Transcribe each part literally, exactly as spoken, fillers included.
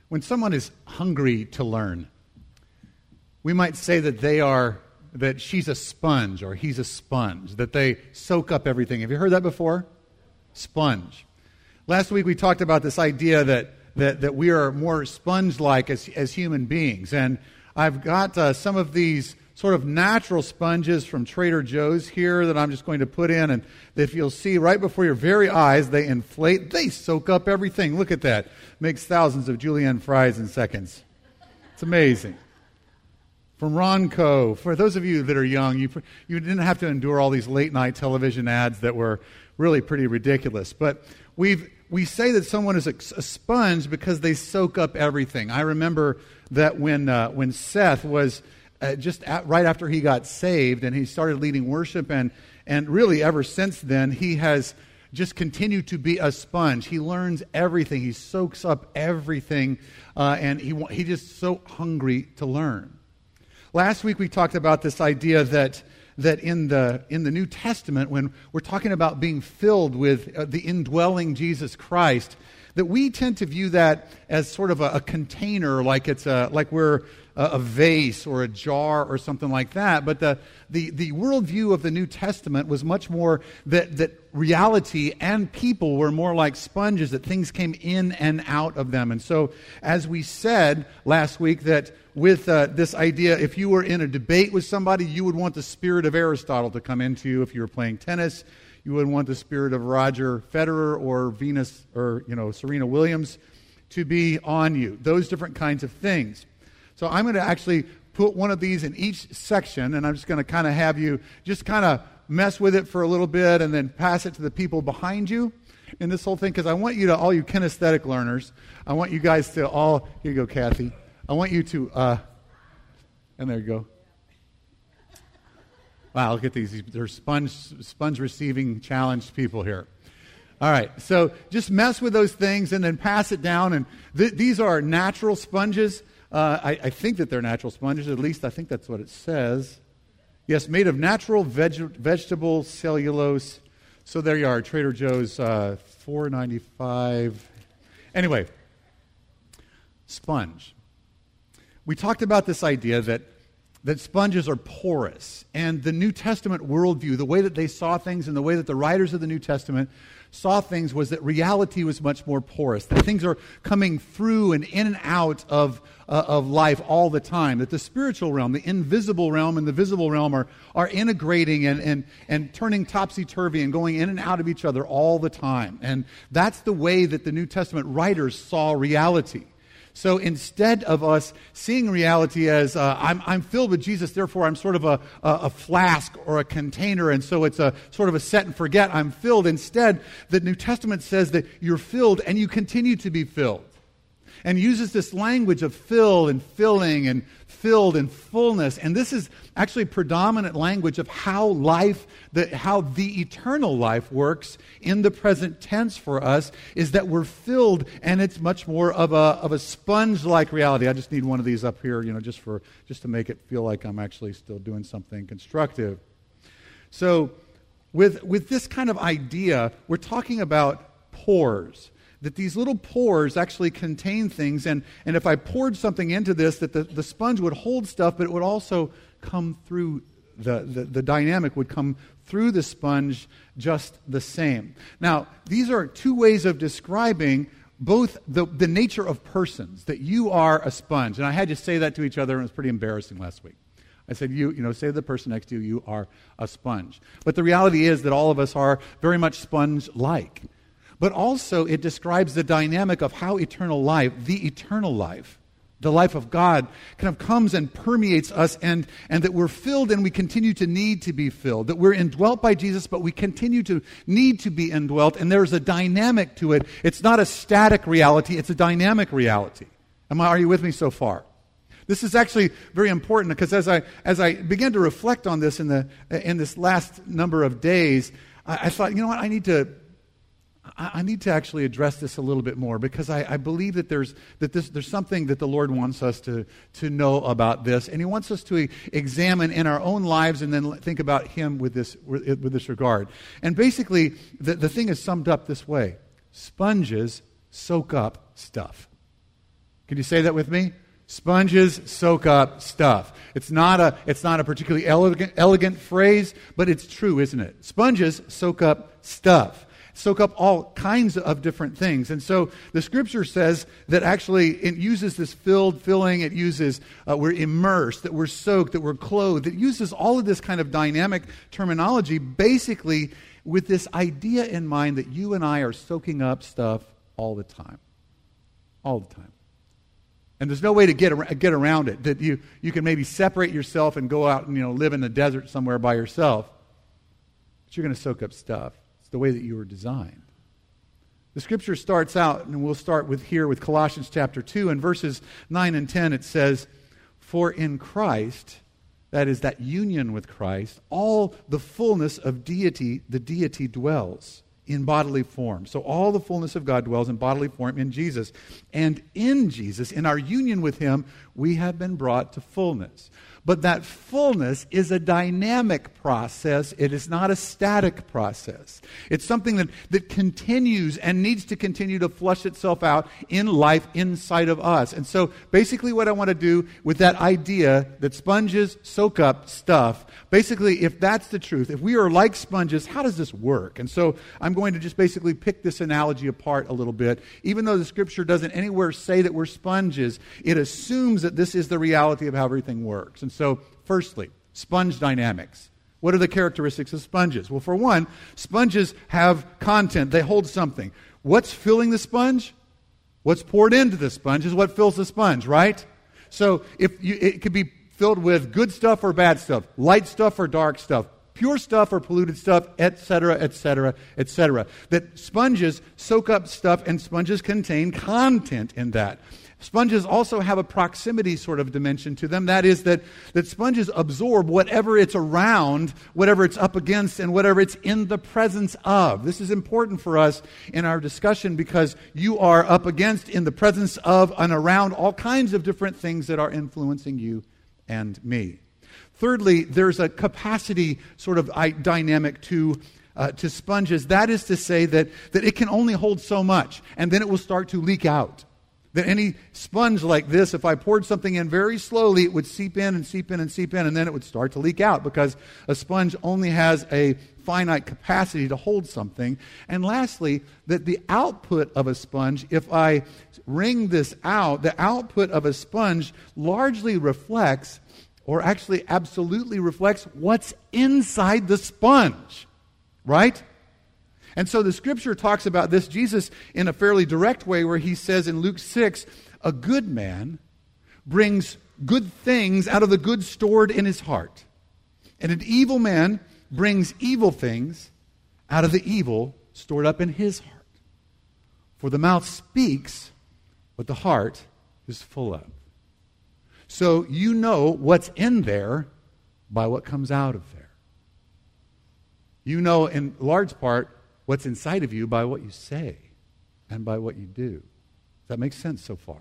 When someone is hungry to learn, we might say that they are, that she's a sponge or he's a sponge, that they soak up everything. Have you heard that before? Sponge. Last week we talked about this idea that that, that we are more sponge-like as, as human beings. And I've got uh, some of these sort of natural sponges from Trader Joe's here that I'm just going to put in. And if you'll see right before your very eyes, they inflate. They soak up everything. Look at that. Makes thousands of julienne fries in seconds. It's amazing. From Ronco, for those of you that are young, you you didn't have to endure all these late-night television ads that were really pretty ridiculous. But we've we say that someone is a, a sponge because they soak up everything. I remember that when uh, when Seth was uh, just at, right after he got saved and he started leading worship, and and really ever since then he has just continued to be a sponge. He learns everything. He soaks up everything, uh, and he he's just so hungry to learn. Last week we talked about this idea that that in the in the New Testament, when we're talking about being filled with uh, the indwelling Jesus Christ, that we tend to view that as sort of a, a container, like it's a, like we're a, a vase or a jar or something like that. But the the the worldview of the New Testament was much more that that reality and people were more like sponges, that things came in and out of them. And so, as we said last week, that with uh, this idea, if you were in a debate with somebody, you would want the spirit of Aristotle to come into you. If you were playing tennis, you would want the spirit of Roger Federer or Venus or, you know, Serena Williams to be on you. Those different kinds of things. So I'm going to actually put one of these in each section, and I'm just going to kind of have you just kind of mess with it for a little bit and then pass it to the people behind you in this whole thing, because I want you to, all you kinesthetic learners, I want you guys to all, here you go, Kathy. I want you to, uh, and there you go. Wow, look at these. They're sponge, sponge receiving challenged people here. All right, so just mess with those things and then pass it down. And th- these are natural sponges. Uh, I, I think that they're natural sponges. At least I think that's what it says. Yes, made of natural veg- vegetable cellulose. So there you are, Trader Joe's, uh, four ninety-five. Anyway, sponge. We talked about this idea that, that sponges are porous. And the New Testament worldview, the way that they saw things and the way that the writers of the New Testament saw things, was that reality was much more porous, that things are coming through and in and out of, uh, of life all the time, that the spiritual realm, the invisible realm and the visible realm are, are integrating and, and, and turning topsy-turvy and going in and out of each other all the time. And that's the way that the New Testament writers saw reality. So instead of us seeing reality as uh, I'm, I'm filled with Jesus, therefore I'm sort of a, a, a flask or a container, and so it's a sort of a set and forget, I'm filled. Instead, the New Testament says that you're filled and you continue to be filled, and uses this language of fill and filling and filled and fullness. And this is actually predominant language of how life, the, how the eternal life works in the present tense for us, is that we're filled, and it's much more of a of a sponge-like reality. I just need one of these up here, you know, just for just to make it feel like I'm actually still doing something constructive. So with with this kind of idea, we're talking about pores. That these little pores actually contain things, and, and if I poured something into this, that the, the sponge would hold stuff, but it would also come through, the, the, the dynamic would come through the sponge just the same. Now, these are two ways of describing both the, the nature of persons, that you are a sponge. And I had to say that to each other, and it was pretty embarrassing last week. I said, you, you know, say to the person next to you, you are a sponge. But the reality is that all of us are very much sponge-like. But also it describes the dynamic of how eternal life, the eternal life, the life of God, kind of comes and permeates us, and, and that we're filled and we continue to need to be filled. That we're indwelt by Jesus, but we continue to need to be indwelt, and there's a dynamic to it. It's not a static reality, it's a dynamic reality. Am I, are you with me so far? This is actually very important, because as I as I began to reflect on this in the in this last number of days, I, I thought, you know what, I need to I need to actually address this a little bit more, because I, I believe that there's that this, there's something that the Lord wants us to, to know about this, and He wants us to examine in our own lives and then think about Him with this with this regard. And basically, the, the thing is summed up this way: sponges soak up stuff. Can you say that with me? Sponges soak up stuff. It's not a, it's not a particularly elegant, elegant phrase, but it's true, isn't it? Sponges soak up stuff. Soak up all kinds of different things. And so the Scripture says that actually it uses this filled, filling, it uses uh, we're immersed, that we're soaked, that we're clothed. It uses all of this kind of dynamic terminology basically with this idea in mind that you and I are soaking up stuff all the time. All the time. And there's no way to get ar- get around it. That you, you can maybe separate yourself and go out and, you know, live in the desert somewhere by yourself. But you're going to soak up stuff. It's the way that you were designed. The Scripture starts out, and we'll start with here with Colossians chapter two, and verses nine and ten. It says, "For in Christ," that is that union with Christ, "all the fullness of deity, the deity dwells in bodily form." So all the fullness of God dwells in bodily form in Jesus. And in Jesus, in our union with Him, we have been brought to fullness. But that fullness is a dynamic process. It is not a static process. It's something that, that continues and needs to continue to flush itself out in life inside of us. And so basically what I want to do with that idea that sponges soak up stuff, basically if that's the truth, if we are like sponges, how does this work? And so I'm going to just basically pick this analogy apart a little bit. Even though the Scripture doesn't anywhere say that we're sponges, it assumes that this is the reality of how everything works. And so, firstly, sponge dynamics. What are the characteristics of sponges? Well, for one, sponges have content. They hold something. What's filling the sponge? What's poured into the sponge is what fills the sponge, right? So if you, it could be filled with good stuff or bad stuff, light stuff or dark stuff, pure stuff or polluted stuff, et cetera, et cetera, et cetera. That sponges soak up stuff, and sponges contain content in that. Sponges also have a proximity sort of dimension to them. That is that, that sponges absorb whatever it's around, whatever it's up against, and whatever it's in the presence of. This is important for us in our discussion because you are up against, in the presence of, and around all kinds of different things that are influencing you and me. Thirdly, there's a capacity sort of dynamic to uh, to sponges. That is to say that, that it can only hold so much, and then it will start to leak out. That any sponge like this, if I poured something in very slowly, it would seep in and seep in and seep in, and then it would start to leak out because a sponge only has a finite capacity to hold something. And lastly, that the output of a sponge, if I wring this out, the output of a sponge largely reflects, or actually absolutely reflects, what's inside the sponge, right? And so the Scripture talks about this, Jesus, in a fairly direct way, where he says in Luke six, a good man brings good things out of the good stored in his heart. And an evil man brings evil things out of the evil stored up in his heart. For the mouth speaks what the heart is full of. So you know what's in there by what comes out of there. You know in large part what's inside of you by what you say and by what you do. Does that make sense so far?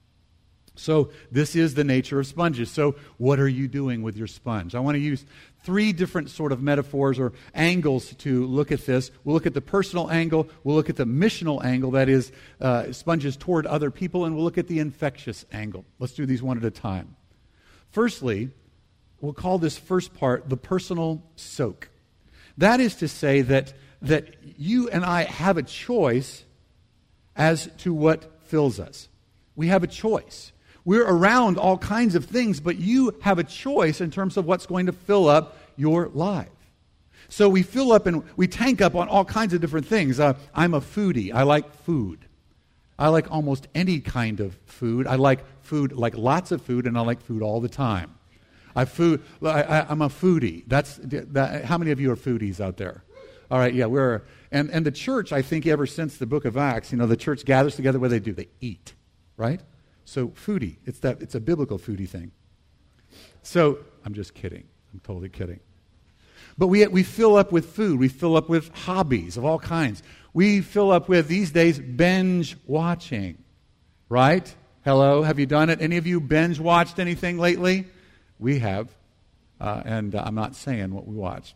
So this is the nature of sponges. So what are you doing with your sponge? I want to use three different sort of metaphors or angles to look at this. We'll look at the personal angle. We'll look at the missional angle, that is uh, sponges toward other people, and we'll look at the infectious angle. Let's do these one at a time. Firstly, we'll call this first part the personal soak. That is to say that that you and I have a choice as to what fills us. We have a choice. We're around all kinds of things, but you have a choice in terms of what's going to fill up your life. So we fill up and we tank up on all kinds of different things. Uh, I'm a foodie. I like food. I like almost any kind of food. I like food, like lots of food, and I like food all the time. I food. I, I, I'm a foodie. That's that, how many of you are foodies out there? All right, yeah, we're, and, and the church, I think ever since the book of Acts, you know, the church gathers together, what do they do? They eat, right? So foodie, it's that, it's a biblical foodie thing. So, I'm just kidding. I'm totally kidding. But we we fill up with food. We fill up with hobbies of all kinds. We fill up with, these days, binge watching, right? Hello, have you done it? Any of you binge watched anything lately? We have, uh, and uh, I'm not saying what we watched.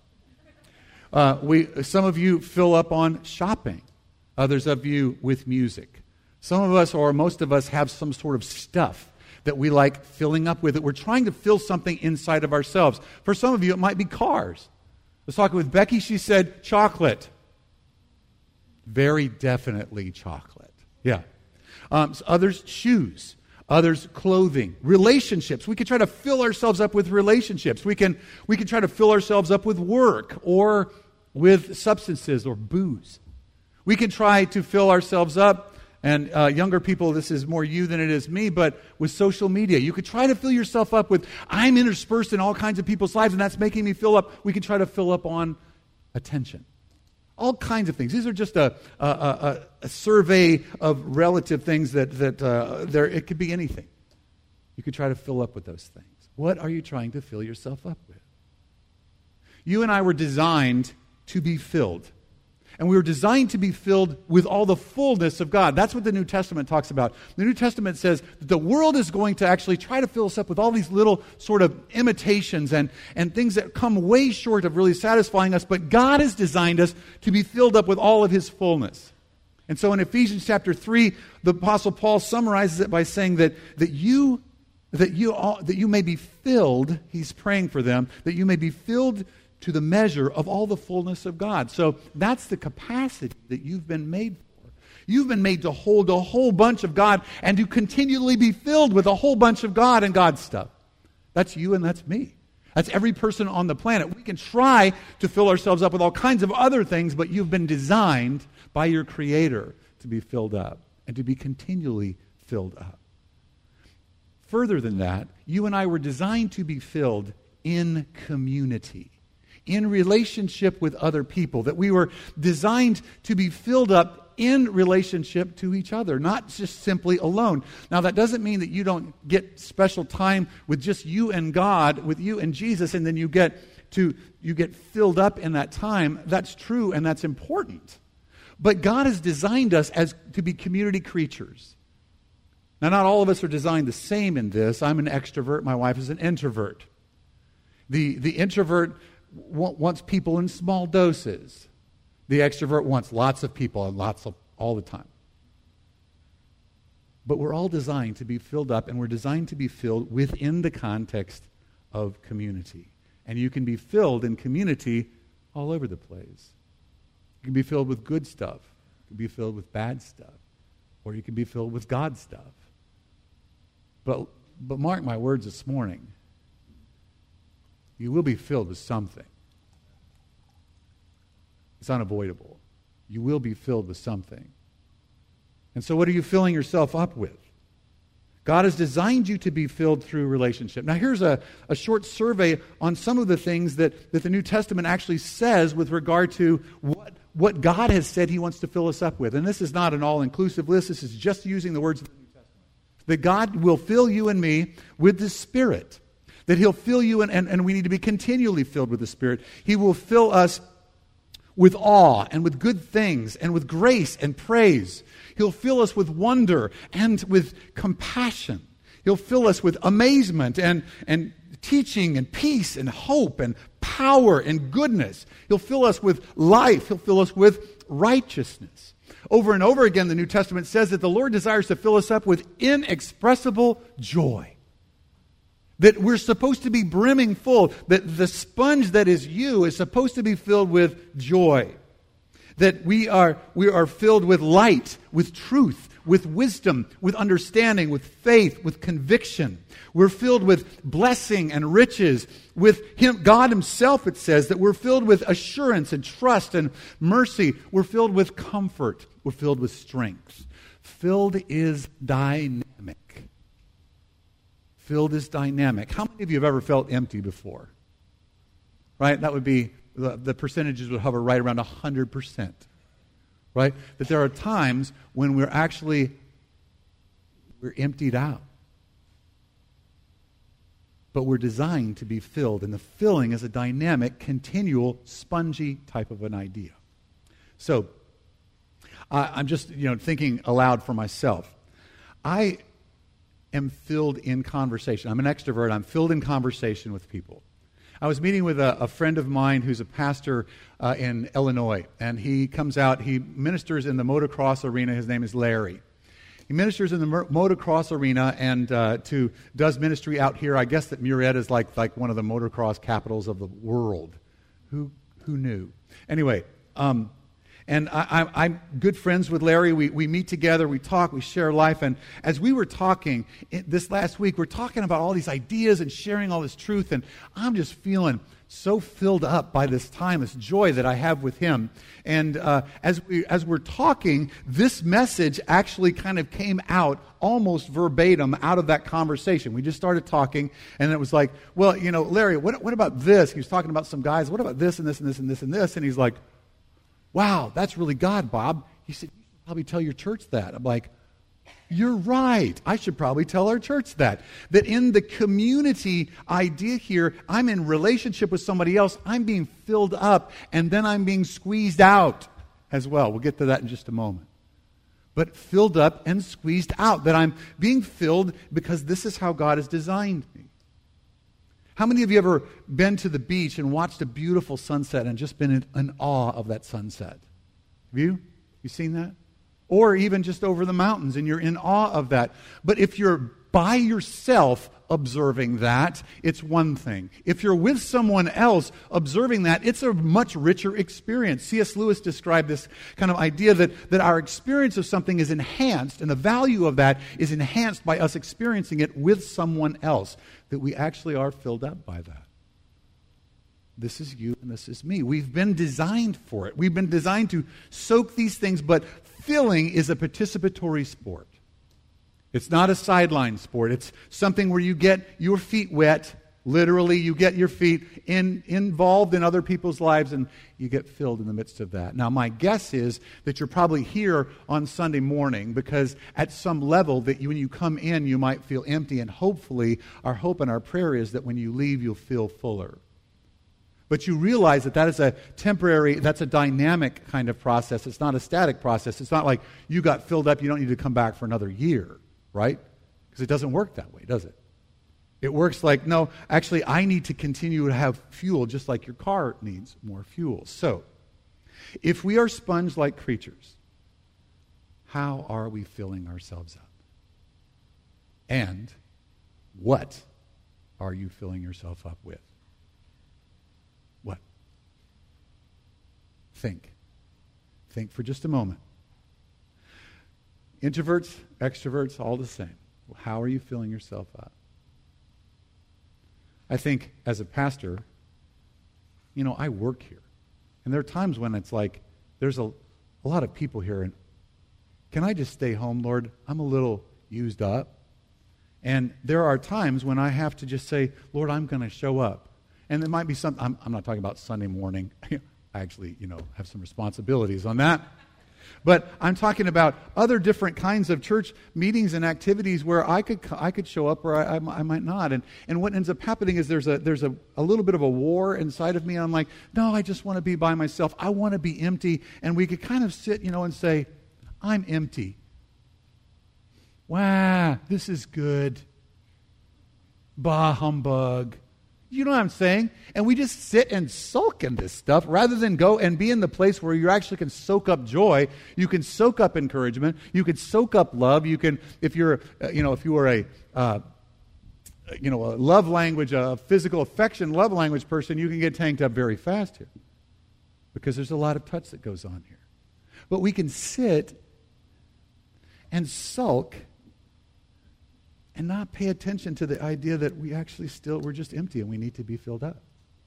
Uh, we, some of you fill up on shopping. Others of you with music. Some of us, or most of us, have some sort of stuff that we like filling up with, that we're trying to fill something inside of ourselves. For some of you, it might be cars. I was talking with Becky, she said chocolate. Very definitely chocolate. Yeah. Um, so others, shoes. Others, clothing. Relationships. We can try to fill ourselves up with relationships. We can, we can try to fill ourselves up with work or with substances or booze. We can try to fill ourselves up, and uh, younger people, this is more you than it is me, but with social media. You could try to fill yourself up with, I'm interspersed in all kinds of people's lives, and that's making me fill up. We can try to fill up on attention. All kinds of things. These are just a, a, a, a survey of relative things that, that uh, there, it could be anything. You could try to fill up with those things. What are you trying to fill yourself up with? You and I were designed to be filled. And we were designed to be filled with all the fullness of God. That's what the New Testament talks about. The New Testament says that the world is going to actually try to fill us up with all these little sort of imitations and, and things that come way short of really satisfying us. But God has designed us to be filled up with all of His fullness. And so in Ephesians chapter three, the Apostle Paul summarizes it by saying that, that you that you all, that you may be filled, he's praying for them, that you may be filled to the measure of all the fullness of God. So that's the capacity that you've been made for. You've been made to hold a whole bunch of God and to continually be filled with a whole bunch of God and God's stuff. That's you and that's me. That's every person on the planet. We can try to fill ourselves up with all kinds of other things, but you've been designed by your Creator to be filled up and to be continually filled up. Further than that, you and I were designed to be filled in community, in relationship with other people, that we were designed to be filled up in relationship to each other, not just simply alone. Now, that doesn't mean that you don't get special time with just you and God, with you and Jesus, and then you get to you get filled up in that time. That's true and that's important. But God has designed us as to be community creatures. Now, not all of us are designed the same in this. I'm an extrovert. My wife is an introvert. The, the introvert wants people in small doses. The extrovert wants lots of people and lots of all the time. But we're all designed to be filled up, and we're designed to be filled within the context of community. And you can be filled in community all over the place. You can be filled with good stuff. You can be filled with bad stuff. Or you can be filled with God stuff. But, but mark my words this morning. You will be filled with something. It's unavoidable. You will be filled with something. And so what are you filling yourself up with? God has designed you to be filled through relationship. Now here's a, a short survey on some of the things that, that the New Testament actually says with regard to what, what God has said He wants to fill us up with. And this is not an all-inclusive list. This is just using the words of the New Testament. That God will fill you and me with the Spirit. That He'll fill you, and, and, and we need to be continually filled with the Spirit. He will fill us with awe and with good things and with grace and praise. He'll fill us with wonder and with compassion. He'll fill us with amazement and, and teaching and peace and hope and power and goodness. He'll fill us with life. He'll fill us with righteousness. Over and over again, the New Testament says that the Lord desires to fill us up with inexpressible joy. That we're supposed to be brimming full. That the sponge that is you is supposed to be filled with joy. That we are, we are filled with light, with truth, with wisdom, with understanding, with faith, with conviction. We're filled with blessing and riches. With Him, God Himself, it says that we're filled with assurance and trust and mercy. We're filled with comfort. We're filled with strength. Filled is dynamic. Filled is dynamic. How many of you have ever felt empty before? Right? That would be, the, the percentages would hover right around one hundred percent. Right? That there are times when we're actually, we're emptied out. But we're designed to be filled. And the filling is a dynamic, continual, spongy type of an idea. So, uh, I'm just, you know, thinking aloud for myself. I am filled in conversation. I'm an extrovert. I'm filled in conversation with people. I was meeting with a, a friend of mine who's a pastor uh, in Illinois, and he comes out, he ministers in the motocross arena. His name is Larry. He ministers in the Mo- motocross arena and uh, to does ministry out here. I guess that Murrieta is like like one of the motocross capitals of the world. Who who knew? Anyway, um, and I, I, I'm good friends with Larry. We we meet together, we talk, we share life. And as we were talking this last week, we're talking about all these ideas and sharing all this truth. And I'm just feeling so filled up by this time, this joy that I have with him. And uh, as we as we're talking, this message actually kind of came out almost verbatim out of that conversation. We just started talking, and it was like, well, you know, Larry, what what about this? He was talking about some guys. What about this and this and this and this and this? And he's like, wow, that's really God, Bob. He said, you should probably tell your church that. I'm like, you're right. I should probably tell our church that. That in the community idea here, I'm in relationship with somebody else. I'm being filled up, and then I'm being squeezed out as well. We'll get to that in just a moment. But filled up and squeezed out. That I'm being filled because this is how God has designed me. How many of you ever been to the beach and watched a beautiful sunset and just been in, in awe of that sunset? Have you? You seen that? Or even just over the mountains and you're in awe of that. But if you're by yourself observing that, it's one thing. If you're with someone else observing that, it's a much richer experience. C S Lewis described this kind of idea that, that our experience of something is enhanced, and the value of that is enhanced by us experiencing it with someone else, that we actually are filled up by that. This is you and this is me. We've been designed for it. We've been designed to soak these things, but filling is a participatory sport. It's not a sideline sport. It's something where you get your feet wet. Literally, you get your feet in, involved in other people's lives, and you get filled in the midst of that. Now, my guess is that you're probably here on Sunday morning because at some level that you, when you come in, you might feel empty, and hopefully our hope and our prayer is that when you leave, you'll feel fuller. But you realize that that is a temporary, that's a dynamic kind of process. It's not a static process. It's not like you got filled up, you don't need to come back for another year, right? Because it doesn't work that way, does it? It works like, no, actually, I need to continue to have fuel just like your car needs more fuel. So, if we are sponge-like creatures, how are we filling ourselves up? And what are you filling yourself up with? What? Think. Think for just a moment. Introverts, extroverts, all the same. How are you filling yourself up? I think as a pastor, you know, I work here. And there are times when it's like, there's a, a lot of people here, and can I just stay home, Lord? I'm a little used up. And there are times when I have to just say, Lord, I'm going to show up. And there might be some, I'm, I'm not talking about Sunday morning. I actually, you know, have some responsibilities on that. But I'm talking about other different kinds of church meetings and activities where I could I could show up or I, I, I might not. And and what ends up happening is there's a there's a, a little bit of a war inside of me. And I'm like, no, I just want to be by myself. I want to be empty. And we could kind of sit, you know, and say, I'm empty. Wow, this is good. Bah humbug. You know what I'm saying? And we just sit and sulk in this stuff rather than go and be in the place where you actually can soak up joy. You can soak up encouragement. You can soak up love. You can, if you're, uh, you know, if you are a, uh, you know, a love language, a physical affection love language person, you can get tanked up very fast here because there's a lot of touch that goes on here. But we can sit and sulk and not pay attention to the idea that we actually still, we're just empty and we need to be filled up.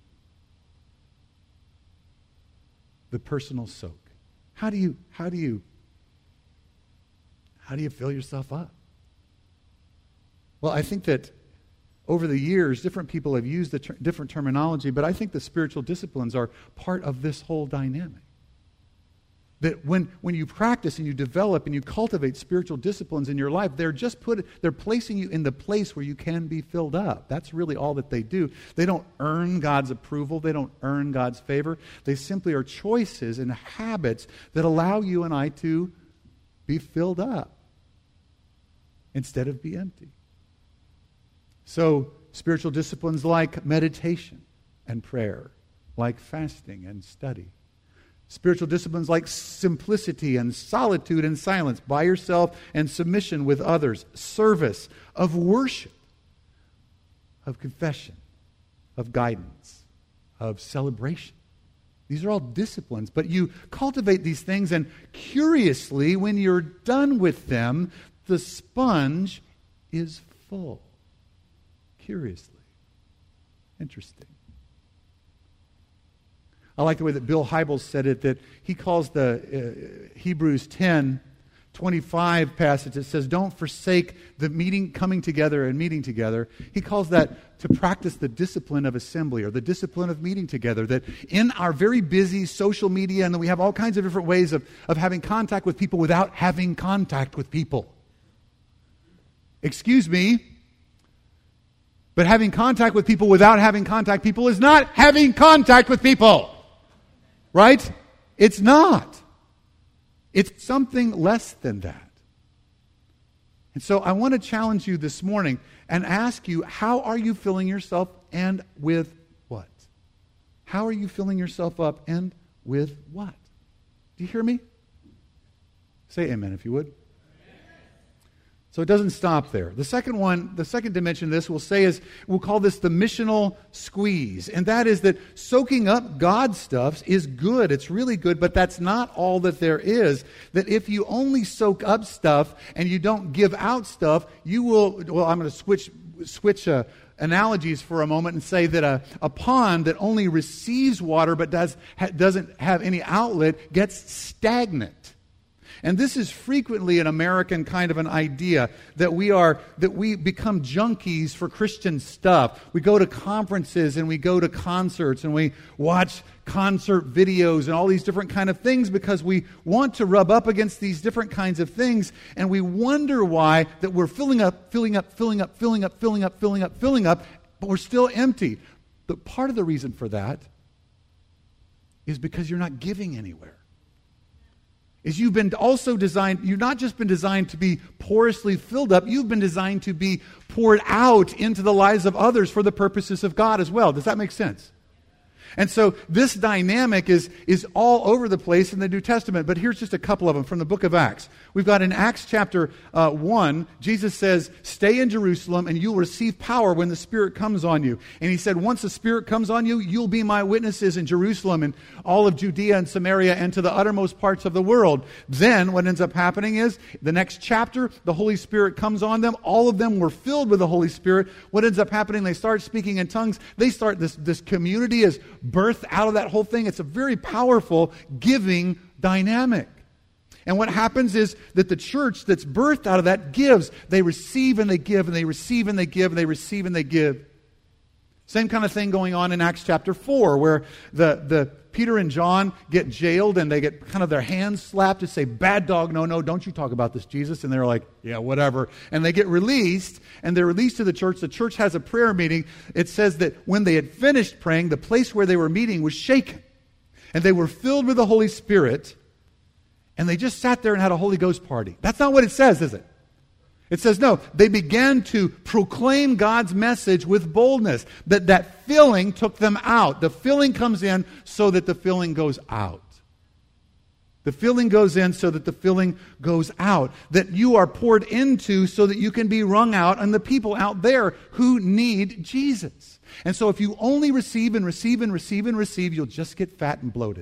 The personal soak. How do you, how do you, how do you fill yourself up? Well, I think that over the years, different people have used the ter- different terminology, but I think the spiritual disciplines are part of this whole dynamic. That when, when you practice and you develop and you cultivate spiritual disciplines in your life, they're just put they're placing you in the place where you can be filled up. That's really all that they do. They don't earn God's approval. They don't earn God's favor. They simply are choices and habits that allow you and I to be filled up instead of be empty. So spiritual disciplines like meditation and prayer, like fasting and study, Spiritual disciplines like simplicity and solitude and silence, by yourself and submission with others, service, of worship, of confession, of guidance, of celebration. These are all disciplines, but you cultivate these things, and curiously, when you're done with them, the sponge is full. Curiously. Interesting. I like the way that Bill Hybels said it, that he calls the uh, Hebrews ten twenty-five passage that says, don't forsake the meeting, coming together and meeting together. He calls that to practice the discipline of assembly, or the discipline of meeting together. That in our very busy social media, and then we have all kinds of different ways of, of having contact with people without having contact with people. Excuse me, but having contact with people without having contact with people is not having contact with people. Right? It's not. It's something less than that. And so I want to challenge you this morning and ask you, how are you filling yourself, and with what? How are you filling yourself up, and with what? Do you hear me? Say amen if you would. So it doesn't stop there. The second one, the second dimension of this we'll say is, we'll call this the missional squeeze. And that is that soaking up God's stuff is good. It's really good, but that's not all that there is. That if you only soak up stuff and you don't give out stuff, you will, well, I'm going to switch, switch uh, analogies for a moment and say that a, a pond that only receives water but does, ha, doesn't have any outlet gets stagnant. And this is frequently an American kind of an idea, that we are that we become junkies for Christian stuff. We go to conferences and we go to concerts and we watch concert videos and all these different kind of things because we want to rub up against these different kinds of things, and we wonder why that we're filling up, filling up, filling up, filling up, filling up, filling up, filling up, but we're still empty. But part of the reason for that is because you're not giving anywhere. Is you've been also designed, you've not just been designed to be porously filled up, you've been designed to be poured out into the lives of others for the purposes of God as well. Does that make sense? And so this dynamic is, is all over the place in the New Testament, but here's just a couple of them from the book of Acts. We've got in Acts chapter uh, one, Jesus says, stay in Jerusalem and you'll receive power when the Spirit comes on you. And he said, once the Spirit comes on you, you'll be my witnesses in Jerusalem and all of Judea and Samaria and to the uttermost parts of the world. Then what ends up happening is, the next chapter, the Holy Spirit comes on them. All of them were filled with the Holy Spirit. What ends up happening, they start speaking in tongues. They start, this, this community is birth out of that whole thing. It's a very powerful giving dynamic. And what happens is that the church that's birthed out of that gives. They receive and they give, and they receive and they give, and they receive and they give. Same kind of thing going on in Acts chapter four, where the, the Peter and John get jailed and they get kind of their hands slapped to say, bad dog, no, no, don't you talk about this, Jesus. And they're like, yeah, whatever. And they get released, and they're released to the church. The church has a prayer meeting. It says that when they had finished praying, the place where they were meeting was shaken. And they were filled with the Holy Spirit, and they just sat there and had a Holy Ghost party. That's not what it says, is it? It says, no, they began to proclaim God's message with boldness. That that filling took them out. The filling comes in so that the filling goes out. The filling goes in so that the filling goes out. That you are poured into so that you can be wrung out on the people out there who need Jesus. And so if you only receive and receive and receive and receive, you'll just get fat and bloated.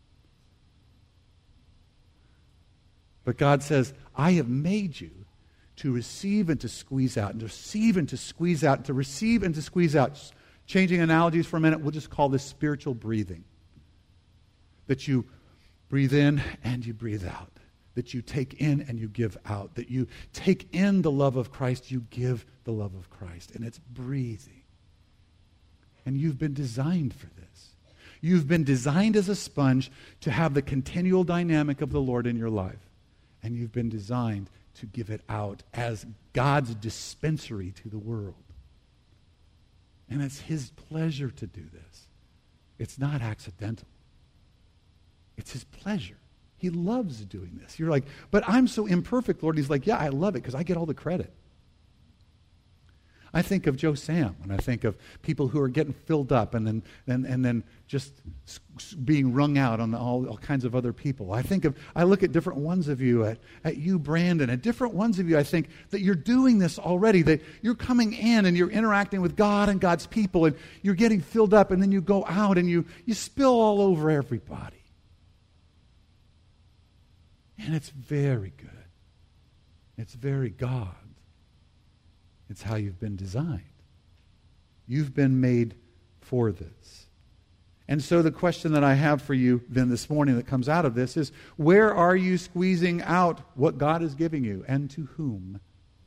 But God says, I have made you to receive and to squeeze out, and to receive and to squeeze out, and to receive and to squeeze out. Just changing analogies for a minute, we'll just call this spiritual breathing. That you breathe in and you breathe out. That you take in and you give out. That you take in the love of Christ, you give the love of Christ. And it's breathing. And you've been designed for this. You've been designed as a sponge to have the continual dynamic of the Lord in your life. And you've been designed to give it out as God's dispensary to the world. And it's His pleasure to do this. It's not accidental. It's His pleasure. He loves doing this. You're like, but I'm so imperfect, Lord. He's like, yeah, I love it because I get all the credit. I think of Joe Sam, and I think of people who are getting filled up and then and, and then just being wrung out on the, all, all kinds of other people. I think of, I look at different ones of you, at, at you, Brandon, at different ones of you, I think that you're doing this already, that you're coming in and you're interacting with God and God's people, and you're getting filled up, and then you go out and you, you spill all over everybody. And it's very good. It's very God. It's how you've been designed. You've been made for this. And so the question that I have for you then this morning that comes out of this is, where are you squeezing out what God is giving you, and to whom?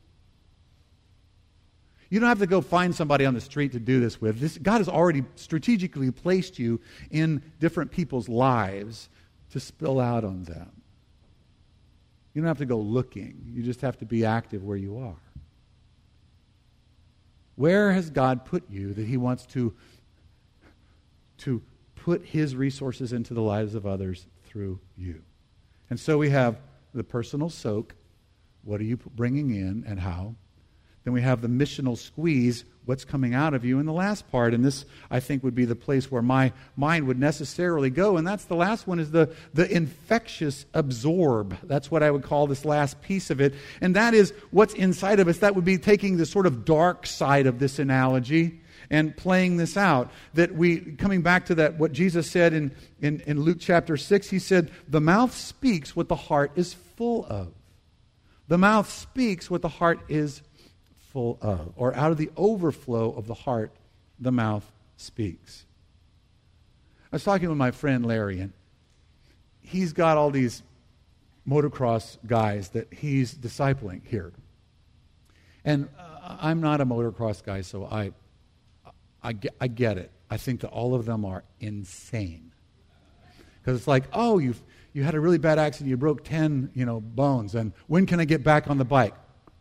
You don't have to go find somebody on the street to do this with. This, God has already strategically placed you in different people's lives to spill out on them. You don't have to go looking. You just have to be active where you are. Where has God put you that he wants to, to put his resources into the lives of others through you? And so we have the personal soak. What are you bringing in and how? Then we have the missional squeeze, what's coming out of you. And the last part, and this I think would be the place where my mind would necessarily go, and that's the last one, is the, the infectious absorb. That's what I would call this last piece of it. And that is what's inside of us. That would be taking the sort of dark side of this analogy and playing this out. That we, coming back to that, what Jesus said in, in, in Luke chapter six, he said, the mouth speaks what the heart is full of. The mouth speaks what the heart is full of, or out of the overflow of the heart, the mouth speaks. I was talking with my friend Larry, and he's got all these motocross guys that he's discipling here. And uh, I'm not a motocross guy, so I, I, get, I get it. I think that all of them are insane. Because it's like, oh, you've, you had a really bad accident, you broke ten, you know, bones, and when can I get back on the bike?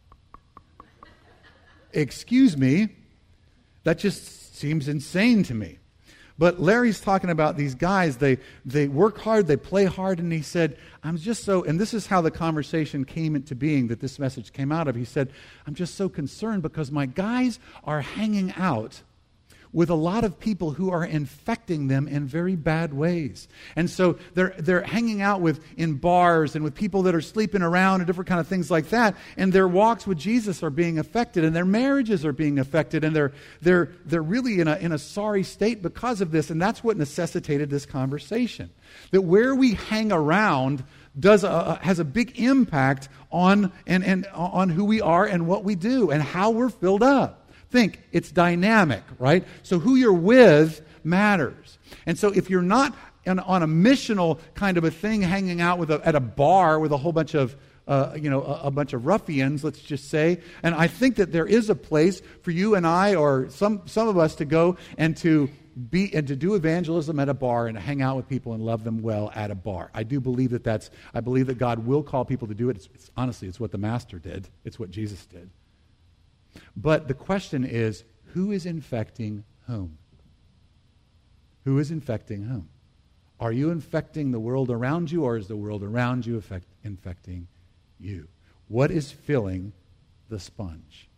Excuse me, that just seems insane to me. But Larry's talking about these guys, they they work hard, they play hard, and he said, I'm just so, and this is how the conversation came into being that this message came out of. He said, I'm just so concerned because my guys are hanging out with a lot of people who are infecting them in very bad ways. And so they're they're hanging out with in bars and with people that are sleeping around and different kind of things like that. And their walks with Jesus are being affected, and their marriages are being affected, and they're they're they're really in a in a sorry state because of this. And that's what necessitated this conversation. That where we hang around does a, has a big impact on and, and on who we are and what we do and how we're filled up. Think, it's dynamic, right? So who you're with matters. And so if you're not on, on a missional kind of a thing, hanging out with a, at a bar with a whole bunch of, uh, you know, a, a bunch of ruffians, let's just say, and I think that there is a place for you and I, or some some of us, to go and to be and to do evangelism at a bar and hang out with people and love them well at a bar. I do believe that that's. I believe that God will call people to do it. It's, it's, honestly, it's what the Master did. It's what Jesus did. But the question is, who is infecting whom? Who is infecting whom? Are you infecting the world around you, or is the world around you affect, infecting you? What is filling the sponge?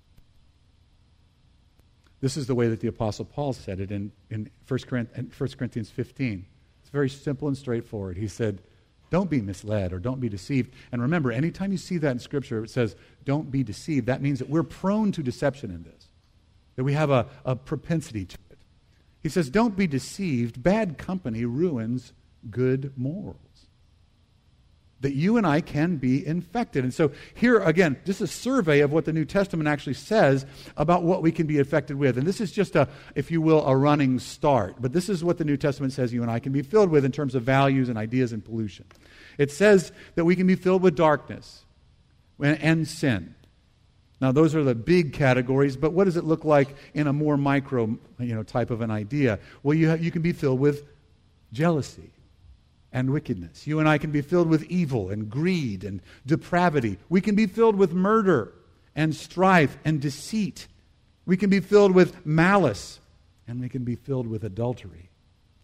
This is the way that the Apostle Paul said it in, in First Corinthians fifteen. It's very simple and straightforward. He said, don't be misled or don't be deceived. And remember, anytime you see that in Scripture, it says, don't be deceived. That means that we're prone to deception in this, that we have a, a propensity to it. He says, don't be deceived. Bad company ruins good morals. That you and I can be infected. And so here, again, just a survey of what the New Testament actually says about what we can be infected with. And this is just a, if you will, a running start. But this is what the New Testament says you and I can be filled with in terms of values and ideas and pollution. It says that we can be filled with darkness and sin. Now, those are the big categories, but what does it look like in a more micro, you know, type of an idea? Well, you have, you can be filled with jealousy and wickedness. You and I can be filled with evil and greed and depravity. We can be filled with murder and strife and deceit. We can be filled with malice, and we can be filled with adultery.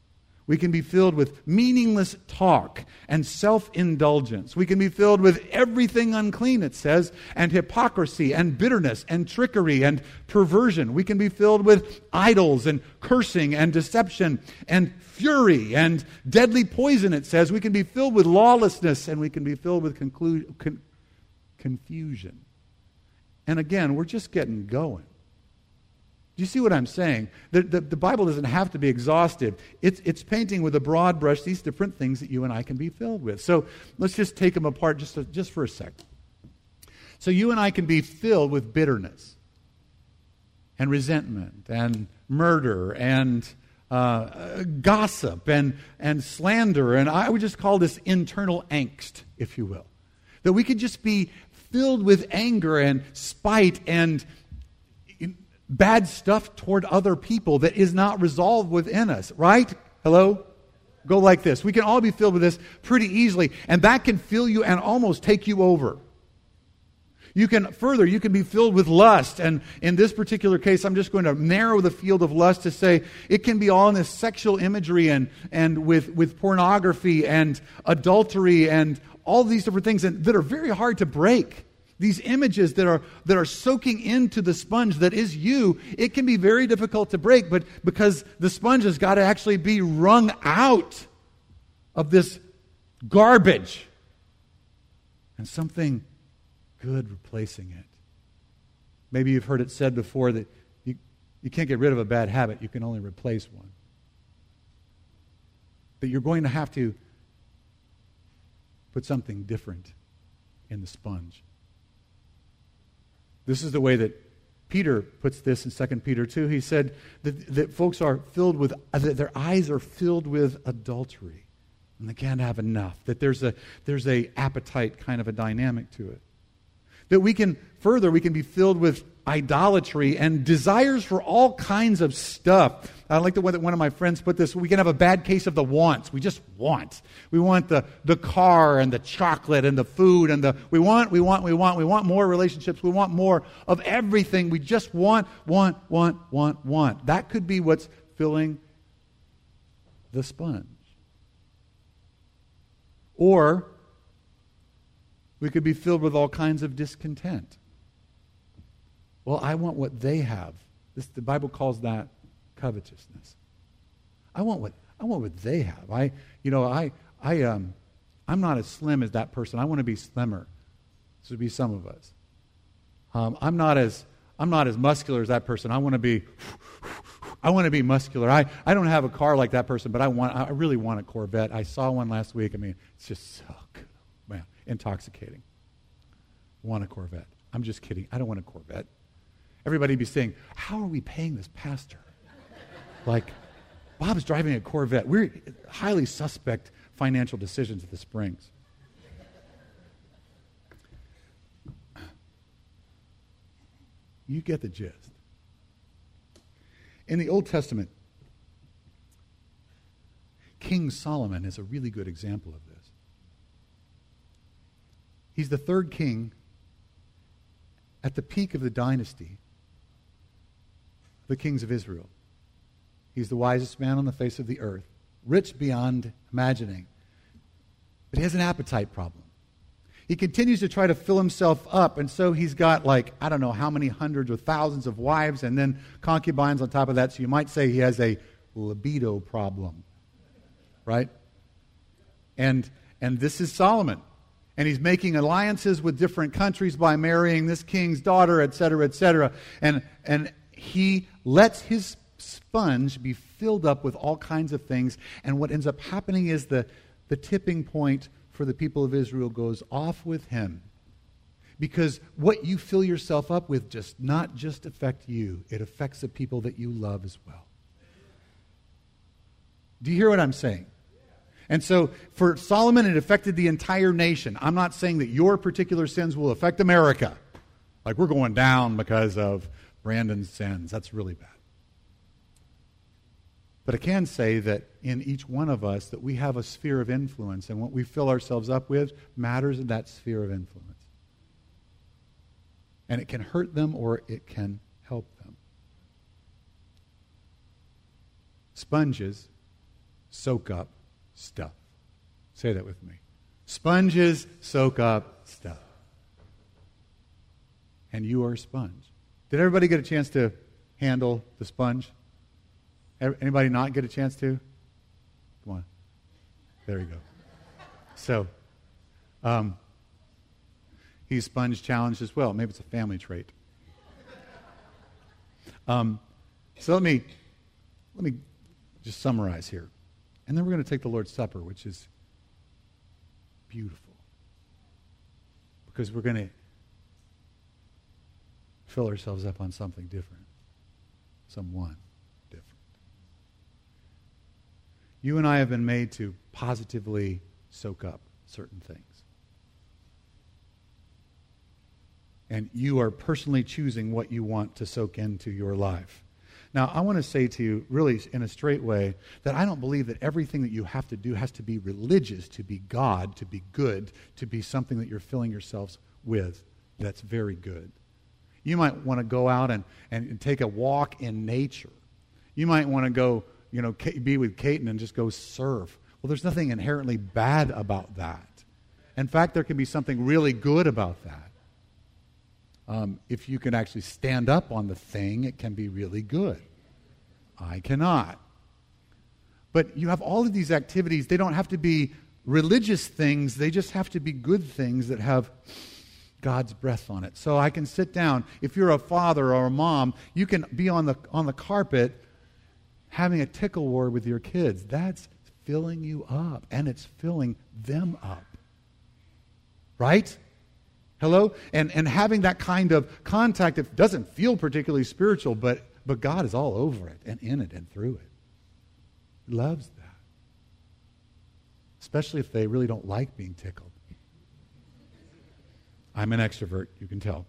We can be filled with meaningless talk and self-indulgence. We can be filled with everything unclean, it says, and hypocrisy and bitterness and trickery and perversion. We can be filled with idols and cursing and deception and fury and deadly poison, it says. We can be filled with lawlessness, and we can be filled with conclu- con- confusion. And again, we're just getting going. Do you see what I'm saying? The, the, the Bible doesn't have to be exhaustive. It's, it's painting with a broad brush these different things that you and I can be filled with. So let's just take them apart just, just for a second. So you and I can be filled with bitterness and resentment and murder and uh, gossip and, and slander. And I would just call this internal angst, if you will. That we could just be filled with anger and spite and bad stuff toward other people that is not resolved within us, right? Hello? Go like this. We can all be filled with this pretty easily, and that can fill you and almost take you over. You can, further, you can be filled with lust, and in this particular case, I'm just going to narrow the field of lust to say it can be all in this sexual imagery and, and with, with pornography and adultery and all these different things that are very hard to break. These images that are that are soaking into the sponge that is you, it can be very difficult to break, but because the sponge has got to actually be wrung out of this garbage and something good replacing it. Maybe you've heard it said before that you, you can't get rid of a bad habit, you can only replace one. That you're going to have to put something different in the sponge. This is the way that Peter puts this in Second Peter two. He said that, that folks are filled with, that their eyes are filled with adultery, and they can't have enough. That there's a there's a appetite kind of a dynamic to it. That we can, further, we can be filled with idolatry and desires for all kinds of stuff. I like the way that one of my friends put this. We can have a bad case of the wants. We just want. We want the, the car and the chocolate and the food and the, we want, we want, we want, we want more relationships. We want more of everything. We just want, want, want, want, want. That could be what's filling the sponge. Or we could be filled with all kinds of discontent. Well, I want what they have. This, the Bible calls that covetousness. I want what I want what they have. I, you know, I, I, um, I'm not as slim as that person. I want to be slimmer. This would be some of us. Um, I'm not as I'm not as muscular as that person. I want to be. I want to be muscular. I, I don't have a car like that person, but I want. I really want a Corvette. I saw one last week. I mean, it's just so good, man, intoxicating. Want a Corvette? I'm just kidding. I don't want a Corvette. Everybody be saying, how are we paying this pastor? Like, Bob's driving a Corvette. We're highly suspect financial decisions at the Springs. You get the gist. In the Old Testament, King Solomon is a really good example of this. He's the third king at the peak of the dynasty, the kings of Israel. He's the wisest man on the face of the earth, rich beyond imagining. But he has an appetite problem. He continues to try to fill himself up, and so he's got like, I don't know how many hundreds or thousands of wives and then concubines on top of that, so you might say he has a libido problem, right? And and this is Solomon. And he's making alliances with different countries by marrying this king's daughter, et cetera, et cetera. And, and he lets his sponge be filled up with all kinds of things. And what ends up happening is the, the tipping point for the people of Israel goes off with him. Because what you fill yourself up with does not just affect you. It affects the people that you love as well. Do you hear what I'm saying? And so for Solomon, it affected the entire nation. I'm not saying that your particular sins will affect America. Like we're going down because of Brandon's sins. That's really bad. But I can say that in each one of us that we have a sphere of influence, and what we fill ourselves up with matters in that sphere of influence. And it can hurt them or it can help them. Sponges soak up stuff. Say that with me. Sponges soak up stuff. And you are a sponge. Did everybody get a chance to handle the sponge? Anybody not get a chance to? Come on. There you go. So, um, he's sponge challenged as well. Maybe it's a family trait. Um, so let me let me just summarize here, and then we're going to take the Lord's Supper, which is beautiful, because we're going to fill ourselves up on something different, someone different. You and I have been made to positively soak up certain things. And you are personally choosing what you want to soak into your life. Now, I want to say to you, really in a straight way, that I don't believe that everything that you have to do has to be religious, to be God, to be good, to be something that you're filling yourselves with that's very good. You might want to go out and, and take a walk in nature. You might want to go, you know, be with Caton and just go surf. Well, there's nothing inherently bad about that. In fact, there can be something really good about that. Um, if you can actually stand up on the thing, it can be really good. I cannot. But you have all of these activities. They don't have to be religious things. They just have to be good things that have God's breath on it. So I can sit down. If you're a father or a mom, you can be on the on the carpet having a tickle war with your kids. That's filling you up, and it's filling them up. Right? Hello? And and having that kind of contact, it doesn't feel particularly spiritual, but, but God is all over it and in it and through it. He loves that. Especially if they really don't like being tickled. I'm an extrovert, you can tell.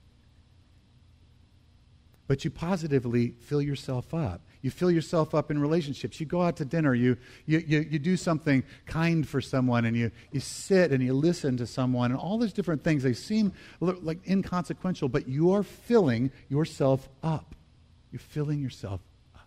But you positively fill yourself up. You fill yourself up in relationships. You go out to dinner. You you you, you do something kind for someone, and you, you sit and you listen to someone, and all those different things. They seem like inconsequential, but you are filling yourself up. You're filling yourself up.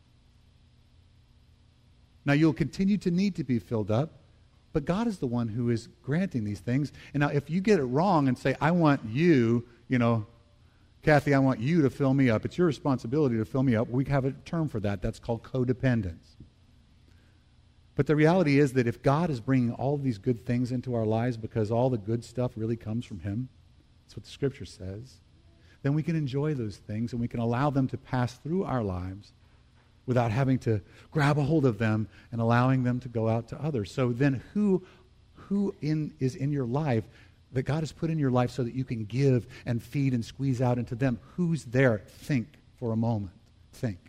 Now, you'll continue to need to be filled up, but God is the one who is granting these things. And now, if you get it wrong and say, I want you, you know, Kathy, I want you to fill me up. It's your responsibility to fill me up. We have a term for that. That's called codependence. But the reality is that if God is bringing all of these good things into our lives because all the good stuff really comes from Him, that's what the Scripture says, then we can enjoy those things and we can allow them to pass through our lives without having to grab a hold of them and allowing them to go out to others. So then who, who in, is in your life that God has put in your life so that you can give and feed and squeeze out into them? Who's there? Think for a moment. Think.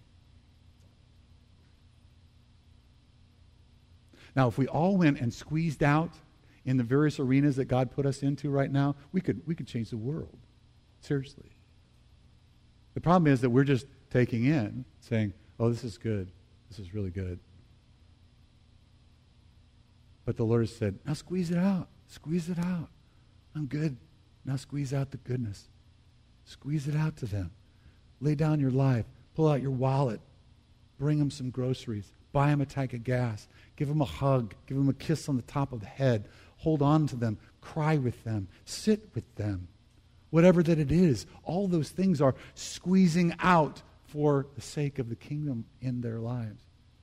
Now, if we all went and squeezed out in the various arenas that God put us into right now, we could we could change the world. Seriously. The problem is that we're just taking in, saying, oh, this is good. This is really good. But the Lord has said, now squeeze it out. Squeeze it out. I'm good. Now squeeze out the goodness. Squeeze it out to them. Lay down your life. Pull out your wallet. Bring them some groceries. Buy them a tank of gas. Give them a hug. Give them a kiss on the top of the head. Hold on to them. Cry with them. Sit with them. Whatever that it is, all those things are squeezing out for the sake of the kingdom in their lives.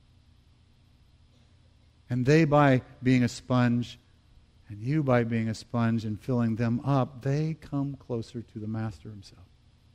And they, by being a sponge, and you, by being a sponge and filling them up, they come closer to the Master Himself.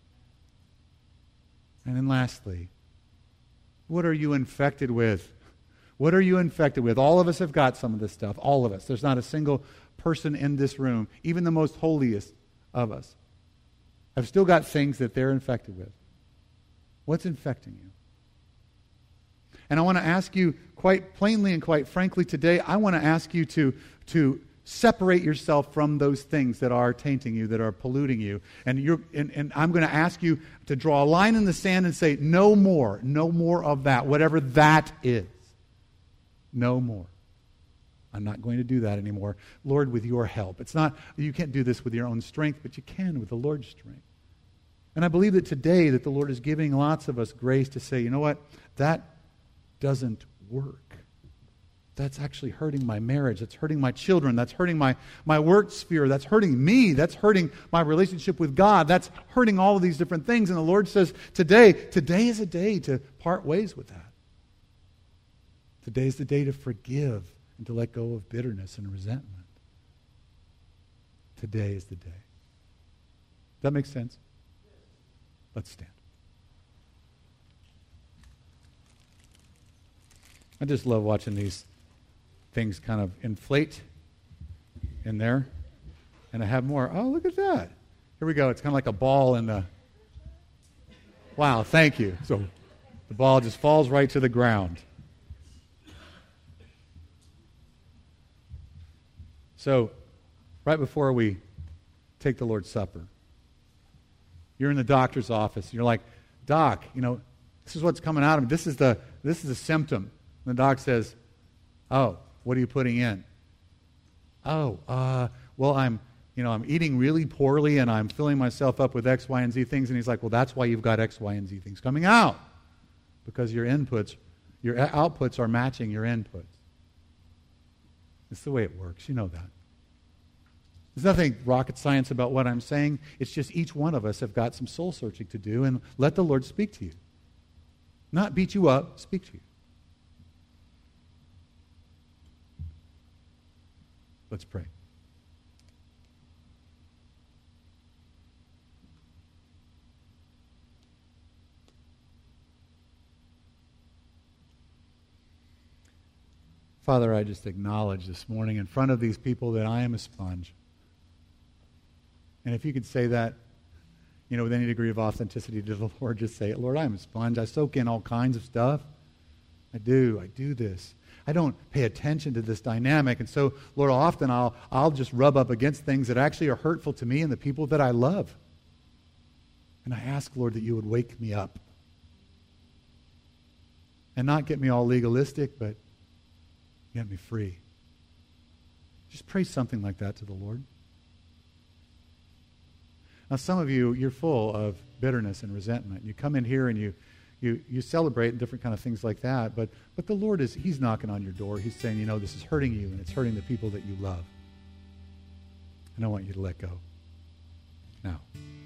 And then lastly, what are you infected with? What are you infected with? All of us have got some of this stuff. All of us. There's not a single person in this room, even the most holiest of us, have still got things that they're infected with. What's infecting you? And I want to ask you quite plainly and quite frankly today, I want to ask you to, to separate yourself from those things that are tainting you, that are polluting you. And, you're, and, and I'm going to ask you to draw a line in the sand and say, no more, no more of that, whatever that is. No more. I'm not going to do that anymore. Lord, with your help. It's not, you can't do this with your own strength, but you can with the Lord's strength. And I believe that today that the Lord is giving lots of us grace to say, you know what, that doesn't work. that's actually hurting my marriage. That's hurting my children. That's hurting my, my work sphere. That's hurting me. That's hurting my relationship with God. That's hurting all of these different things. And the Lord says, today, today is a day to part ways with that. Today is the day to forgive and to let go of bitterness and resentment. Today is the day. Does that make sense? Let's stand. I just love watching these things kind of inflate in there. And I have more. Oh, look at that. Here we go. It's kind of like a ball in the... Wow, thank you. So the ball just falls right to the ground. So right before we take the Lord's Supper, you're in the doctor's office. And you're like, Doc, you know, this is what's coming out of me. This is the this is a symptom. And the doc says, oh, what are you putting in? Oh, uh, well, I'm, you know, I'm eating really poorly and I'm filling myself up with X, Y, and Z things. And he's like, well, that's why you've got X, Y, and Z things coming out. Because your inputs, your outputs are matching your inputs. It's the way it works. You know that. There's nothing rocket science about what I'm saying. It's just each one of us have got some soul searching to do, and let the Lord speak to you. Not beat you up, speak to you. Let's pray. Father, I just acknowledge this morning in front of these people that I am a sponge. And if you could say that, you know, with any degree of authenticity to the Lord, just say it. Lord, I'm a sponge. I soak in all kinds of stuff. I do. I do this. I don't pay attention to this dynamic. And so, Lord, often I'll, I'll just rub up against things that actually are hurtful to me and the people that I love. And I ask, Lord, that you would wake me up. And not get me all legalistic, but get me free. Just pray something like that to the Lord. Now, some of you, you're full of bitterness and resentment. You come in here and you You you celebrate and different kind of things like that, but but the Lord is, he's knocking on your door. He's saying, you know, this is hurting you and it's hurting the people that you love. And I want you to let go. Now.